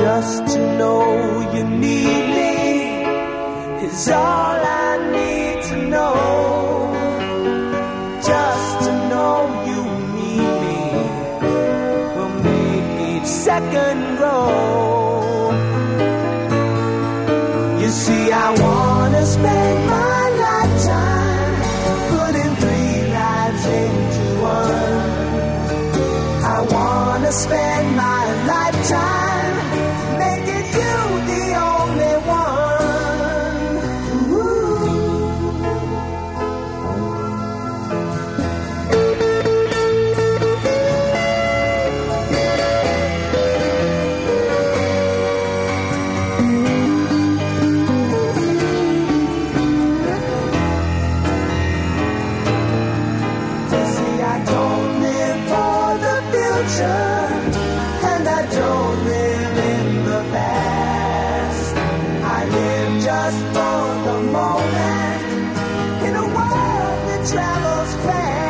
Just to know you need me is all I need to know. Just to know you need me will make each second grow. You see, I wanna spend my lifetime putting 3 lives into one. I wanna spend my lifetime making you the only one. Ooh. You see, I don't live for the future, and I don't live in the past. I live just for the moment in a world that travels fast.